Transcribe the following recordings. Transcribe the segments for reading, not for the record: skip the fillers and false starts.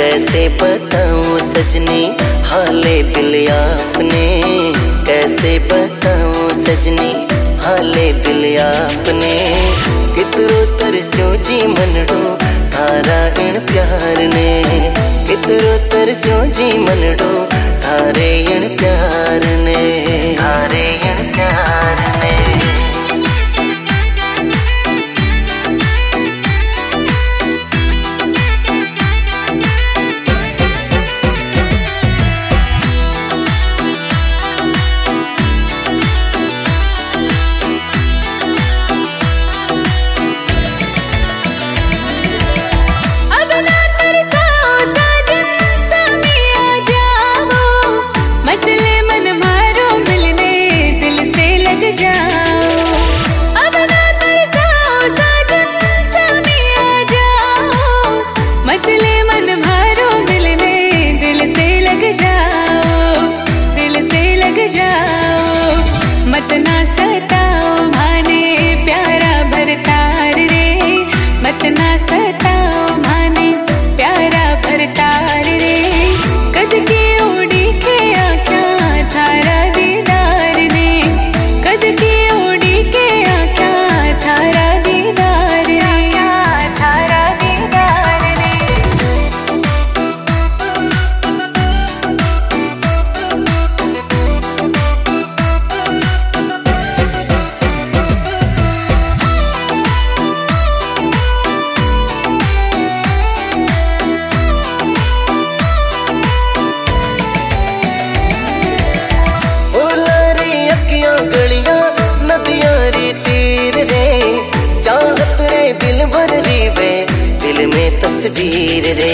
कैसे बताऊं सजनी हाले दिल आपने, कैसे बताऊं सजनी हाले दिल आपने। कितरो तरस्यो जी मनड़ो थारा इन प्यार ने, कितरो तरस्यो जी मनड़ो थारे इन प्यार ने, थारे इन प्यार ने। तस्वीर रे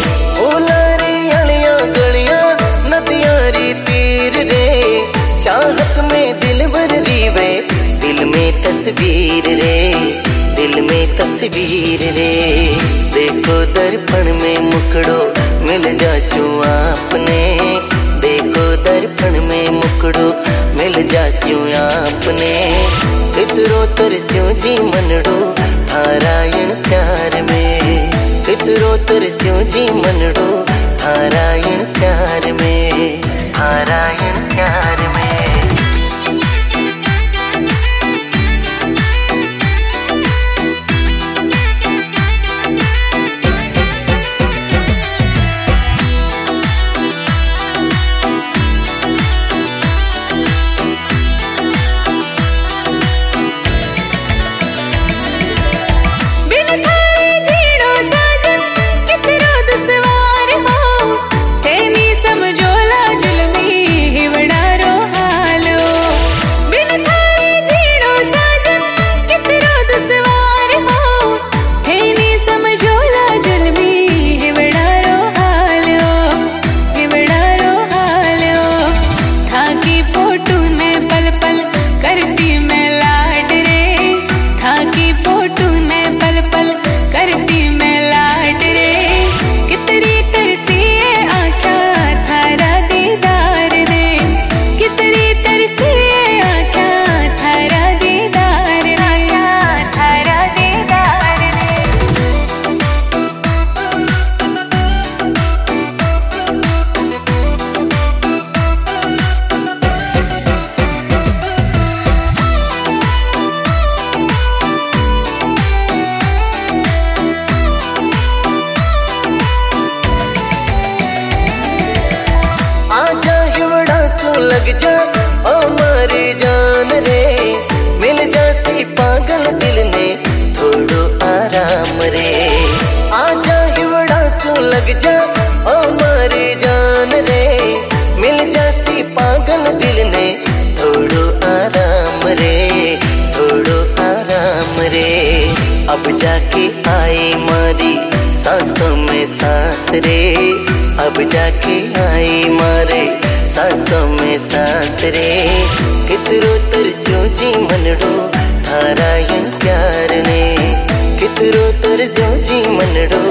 ओलारी अलियां गलियां नदियां री तीर रे, चाहत में दिल भर रीवे दिल में तस्वीर रे, दिल में तस्वीर रे। देखो दर्पण में मुकड़ो मिल जासू आपने, देखो दर्पण में मुकड़ो मिल जासू आपने। कितरो तरस्यो जी मनड़ो थारा इन प्यार में, कितरो तरस्यो जी मनड़ो थारा इन प्यार में, थारा इन प्यार में। लग जा ओ मारी जान रे, मिल जाती पागल दिल ने थोड़ो आराम रे। आजा हिवड़ा सू लग जा ओ मारी जान रे, मिल जाती पागल दिल ने थोड़ो आराम रे, थोड़ो आराम रे। अब जाके आई मारी सांसों में सांस रे, अब जाके आई मारे सांसों में सांस रे। कितरो तरस्यो जी मनड़ो थारा इन प्यार ने, कितरो तरस्यो जी मनड़ो